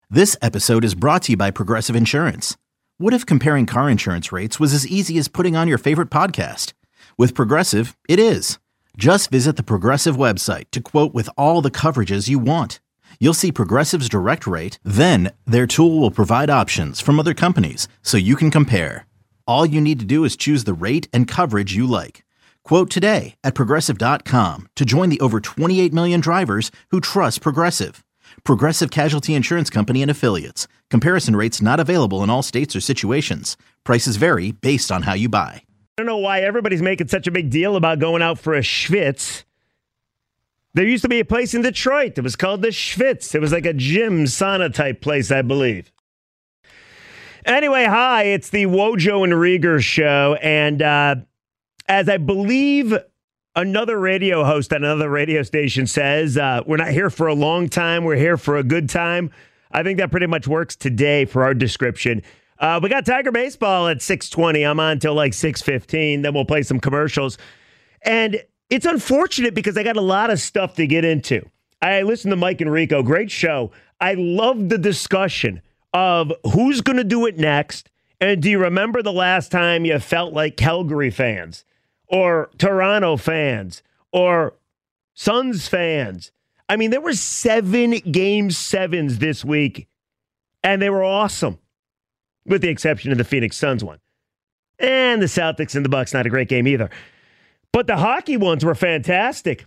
This episode is brought to you by Progressive Insurance. What if comparing car insurance rates was as easy as putting on your favorite podcast? With Progressive, it is. Just visit the Progressive website to quote with all the coverages you want. You'll see Progressive's direct rate, then their tool will provide options from other companies so you can compare. All you need to do is choose the rate and coverage you like. Quote today at Progressive.com to join the over 28 million drivers who trust Progressive. Progressive Casualty Insurance Company and Affiliates. Comparison rates not available in all states or situations. Prices vary based on how you buy. I don't know why everybody's making such a big deal about going out for a schwitz. There used to be a place in Detroit that was called the Schwitz. It was like a gym sauna type place, I believe. Anyway, hi, it's the Wojo and Rieger show. And as I believe another radio host at another radio station says, we're not here for a long time. We're here for a good time. I think that pretty much works today for our description. We got Tiger Baseball at 6:20. I'm on until like 6:15. Then we'll play some commercials. And it's unfortunate because I got a lot of stuff to get into. I listened to Mike and Rico. Great show. I love the discussion of who's going to do it next. And do you remember the last time you felt like Calgary fans or Toronto fans or Suns fans? I mean, there were 7 Game 7s this week, and they were awesome, with the exception of the Phoenix Suns one. And the Celtics and the Bucks, not a great game either. But the hockey ones were fantastic.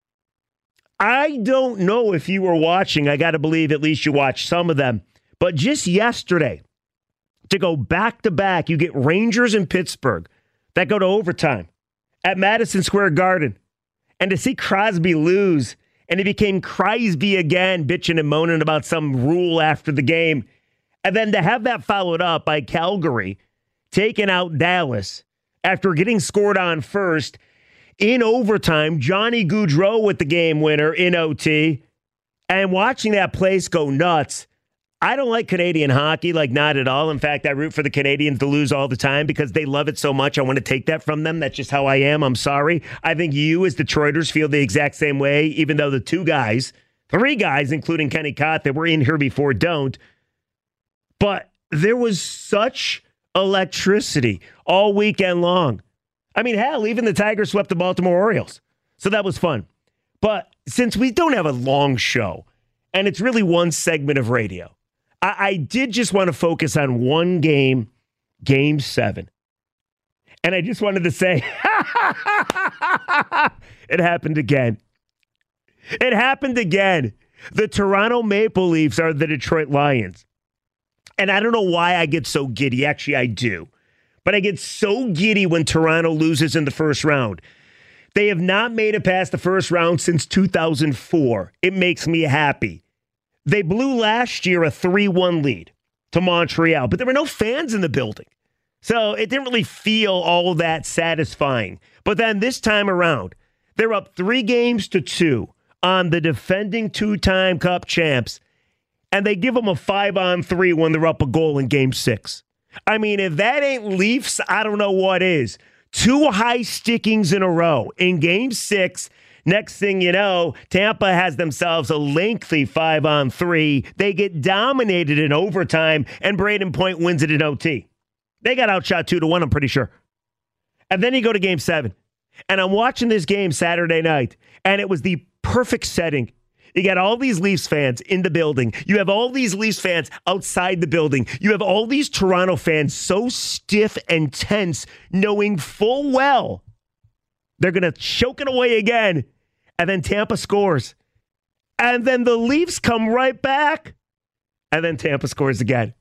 I don't know if you were watching. I got to believe at least you watched some of them. But just yesterday, to go back-to-back, you get Rangers and Pittsburgh that go to overtime at Madison Square Garden. And to see Crosby lose, and he became Crosby again, bitching and moaning about some rule after the game. And then to have that followed up by Calgary taking out Dallas after getting scored on first in overtime, Johnny Gaudreau with the game winner in OT, and watching that place go nuts. I don't like Canadian hockey, like not at all. In fact, I root for the Canadians to lose all the time because they love it so much. I want to take that from them. That's just how I am. I'm sorry. I think you as Detroiters feel the exact same way, even though the 3 guys, including Kenny Cott, that were in here before don't. But there was such electricity all weekend long. I mean, hell, even the Tigers swept the Baltimore Orioles. So that was fun. But since we don't have a long show, and it's really one segment of radio, I did just want to focus on one game, Game 7. And I just wanted to say, it happened again. It happened again. The Toronto Maple Leafs are the Detroit Lions. And I don't know why I get so giddy. Actually, I do. But I get so giddy when Toronto loses in the first round. They have not made it past the first round since 2004. It makes me happy. They blew last year a 3-1 lead to Montreal, but there were no fans in the building. So it didn't really feel all that satisfying. But then this time around, they're up 3-2 on the defending 2-time Cup champs, and they give them a 5-on-3 when they're up a goal in Game 6. I mean, if that ain't Leafs, I don't know what is. 2 high stickings in a row in Game 6. Next thing you know, Tampa has themselves a lengthy 5-on-3. They get dominated in overtime, and Braden Point wins it in OT. They got outshot 2-1, I'm pretty sure. And then you go to Game 7. And I'm watching this game Saturday night, and it was the perfect setting. You got all these Leafs fans in the building. You have all these Leafs fans outside the building. You have all these Toronto fans so stiff and tense, knowing full well they're going to choke it away again. And then Tampa scores. And then the Leafs come right back. And then Tampa scores again.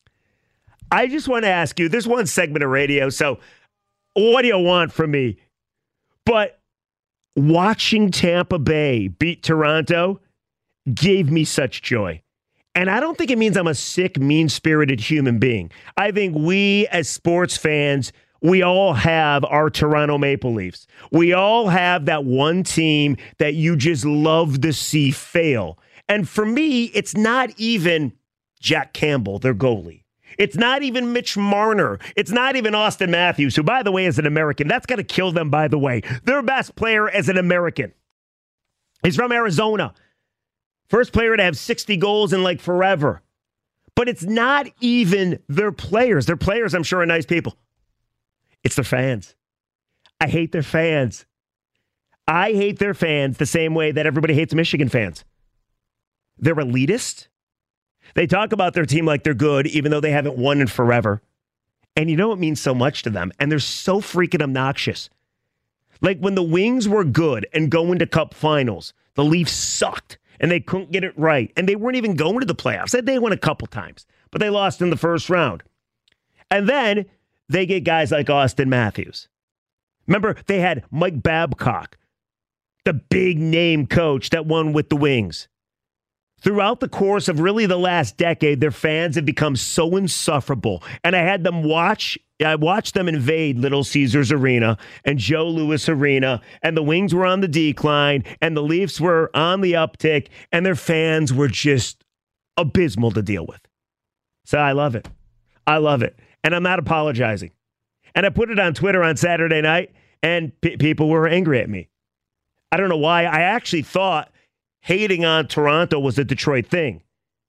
I just want to ask you, there's one segment of radio, so what do you want from me? But watching Tampa Bay beat Toronto gave me such joy. And I don't think it means I'm a sick, mean-spirited human being. I think we as sports fans, we all have our Toronto Maple Leafs. We all have that one team that you just love to see fail. And for me, it's not even Jack Campbell, their goalie. It's not even Mitch Marner. It's not even Austin Matthews, who, by the way, is an American. That's got to kill them, by the way. Their best player as an American. He's from Arizona. First player to have 60 goals in like forever. But it's not even their players. Their players, I'm sure, are nice people. It's their fans. I hate their fans. I hate their fans the same way that everybody hates Michigan fans. They're elitist. They talk about their team like they're good, even though they haven't won in forever. And you know it means so much to them. And they're so freaking obnoxious. Like when the Wings were good and going to Cup finals, the Leafs sucked and they couldn't get it right. And they weren't even going to the playoffs. They won a couple times, but they lost in the first round. And then they get guys like Austin Matthews. Remember, they had Mike Babcock, the big name coach that won with the Wings. Throughout the course of really the last decade, their fans have become so insufferable. And I watched them invade Little Caesars Arena and Joe Louis Arena, and the Wings were on the decline, and the Leafs were on the uptick, and their fans were just abysmal to deal with. So I love it. I love it. And I'm not apologizing. And I put it on Twitter on Saturday night, and people were angry at me. I don't know why. I actually thought hating on Toronto was a Detroit thing.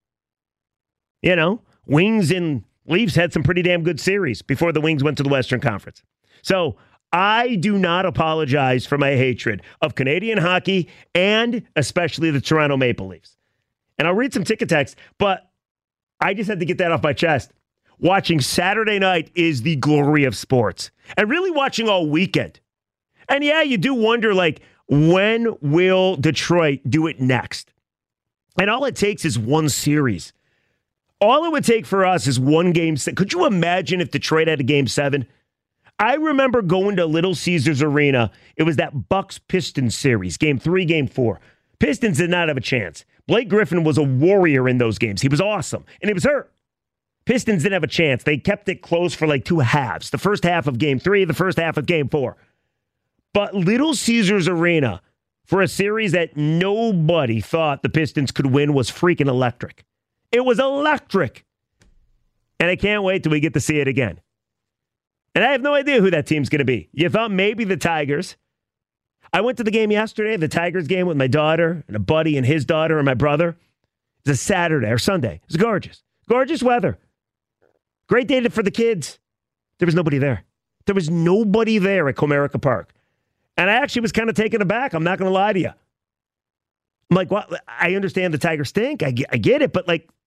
You know, Wings and Leafs had some pretty damn good series before the Wings went to the Western Conference. So I do not apologize for my hatred of Canadian hockey and especially the Toronto Maple Leafs. And I'll read some ticket text, but I just had to get that off my chest. Watching Saturday night is the glory of sports. And really watching all weekend. And yeah, you do wonder, like, when will Detroit do it next? And all it takes is one series. All it would take for us is one game. Could you imagine if Detroit had a game 7? I remember going to Little Caesars Arena. It was that Bucks-Pistons series, game 3, game 4. Pistons did not have a chance. Blake Griffin was a warrior in those games. He was awesome, and he was hurt. Pistons didn't have a chance. They kept it close for like 2 halves. The first half of game 3, the first half of game 4. But Little Caesars Arena, for a series that nobody thought the Pistons could win, was freaking electric. It was electric. And I can't wait till we get to see it again. And I have no idea who that team's going to be. You thought maybe the Tigers. I went to the game yesterday, the Tigers game with my daughter and a buddy and his daughter and my brother. It was a Saturday or Sunday. It was gorgeous. Gorgeous weather. Great day for the kids. There was nobody there. There was nobody there at Comerica Park. And I actually was kind of taken aback. I'm not going to lie to you. I'm like, what? I understand the Tigers stink. I get it. But, like,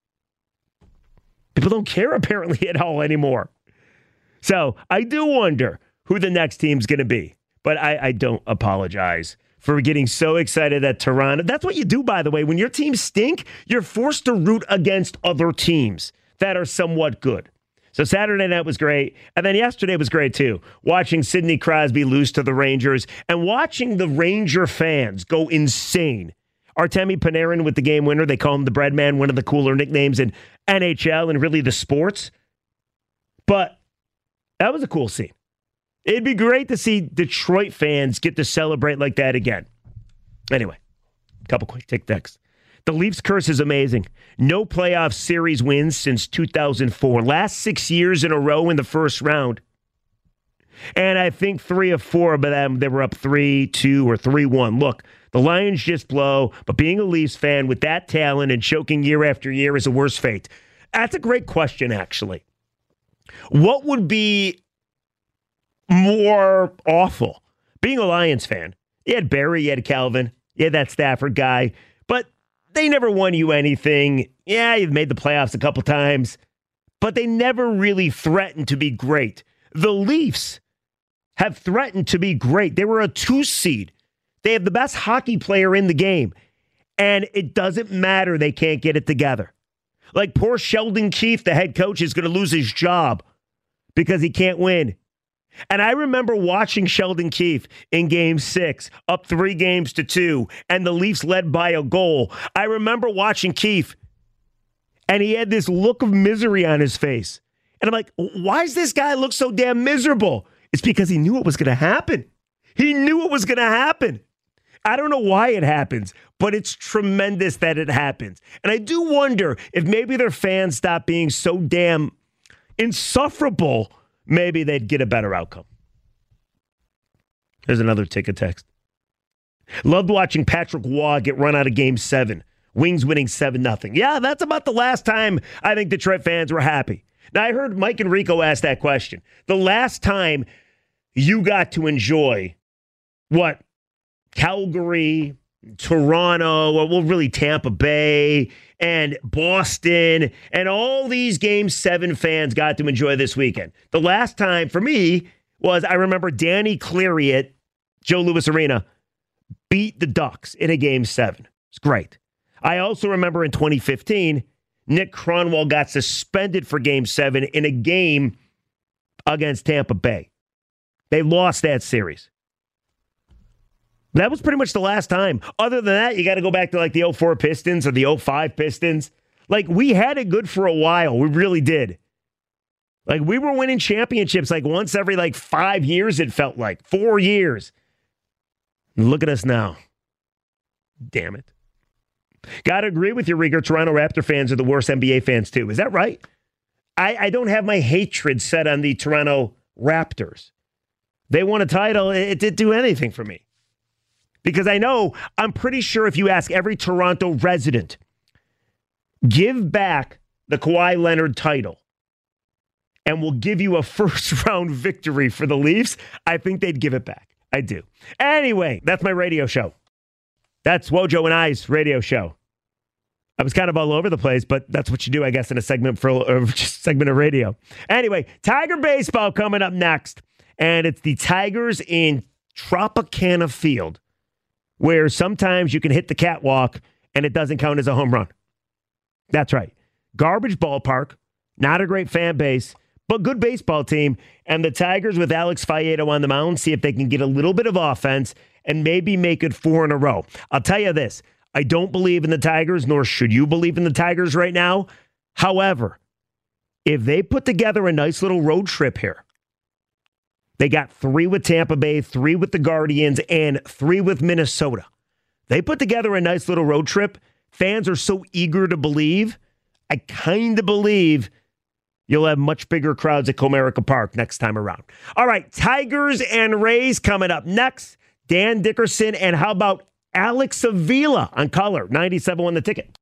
people don't care apparently at all anymore. So I do wonder who the next team's going to be. But I don't apologize for getting so excited at Toronto. That's what you do, by the way. When your teams stink, you're forced to root against other teams that are somewhat good. So Saturday night was great. And then yesterday was great, too. Watching Sidney Crosby lose to the Rangers and watching the Ranger fans go insane. Artemi Panarin with the game winner. They call him the bread man, one of the cooler nicknames in NHL and really the sports. But that was a cool scene. It'd be great to see Detroit fans get to celebrate like that again. Anyway, a couple quick tick texts. The Leafs curse is amazing. No playoff series wins since 2004. Last 6 years in a row in the first round. And I think 3 of 4 of them, they were up 3-2 or 3-1. Look, the Lions just blow, but being a Leafs fan with that talent and choking year after year is a worse fate. That's a great question, actually. What would be more awful? Being a Lions fan. You had Barry, you had Calvin, you had that Stafford guy, but they never won you anything. Yeah, you've made the playoffs a couple times, but they never really threatened to be great. The Leafs have threatened to be great. They were a 2 seed. They have the best hockey player in the game, and it doesn't matter. They can't get it together. Like poor Sheldon Keefe, the head coach, is going to lose his job because he can't win. And I remember watching Sheldon Keefe in Game 6, up 3-2, and the Leafs led by a goal. I remember watching Keefe, and he had this look of misery on his face. And I'm like, why does this guy look so damn miserable? It's because he knew what was going to happen. He knew what was going to happen. I don't know why it happens, but it's tremendous that it happens. And I do wonder if maybe their fans stop being so damn insufferable, maybe they'd get a better outcome. There's another ticket text. Loved watching Patrick Waugh get run out of Game 7 Wings winning 7-0. Yeah, that's about the last time I think Detroit fans were happy. Now, I heard Mike and Rico ask that question. The last time you got to enjoy what Calgary, Toronto, well, really Tampa Bay, and Boston, and all these Game 7 fans got to enjoy this weekend. The last time for me was, I remember Danny Cleary at Joe Louis Arena beat the Ducks in a Game 7. It's great. I also remember in 2015, Nick Cronwall got suspended for Game 7 in a game against Tampa Bay. They lost that series. That was pretty much the last time. Other than that, you got to go back to like the 04 Pistons or the 05 Pistons. Like, we had it good for a while. We really did. Like, we were winning championships like once every like 5 years, it felt like. 4 years. Look at us now. Damn it. Got to agree with you, Rieger. Toronto Raptor fans are the worst NBA fans, too. Is that right? I don't have my hatred set on the Toronto Raptors. They won a title. It didn't do anything for me. Because I'm pretty sure if you ask every Toronto resident, give back the Kawhi Leonard title, and we'll give you a first-round victory for the Leafs, I think they'd give it back. I do. Anyway, that's my radio show. That's Wojo and I's radio show. I was kind of all over the place, but that's what you do, I guess, in a segment of radio. Anyway, Tiger baseball coming up next, and it's the Tigers in Tropicana Field, where sometimes you can hit the catwalk and it doesn't count as a home run. That's right. Garbage ballpark, not a great fan base, but good baseball team. And the Tigers with Alex Faedo on the mound, see if they can get a little bit of offense and maybe make it 4 in a row. I'll tell you this. I don't believe in the Tigers, nor should you believe in the Tigers right now. However, if they put together a nice little road trip here, they got 3 with Tampa Bay, 3 with the Guardians, and 3 with Minnesota. They put together a nice little road trip. Fans are so eager to believe. I kind of believe you'll have much bigger crowds at Comerica Park next time around. All right, Tigers and Rays coming up next. Dan Dickerson, and how about Alex Avila on color 97 on the ticket.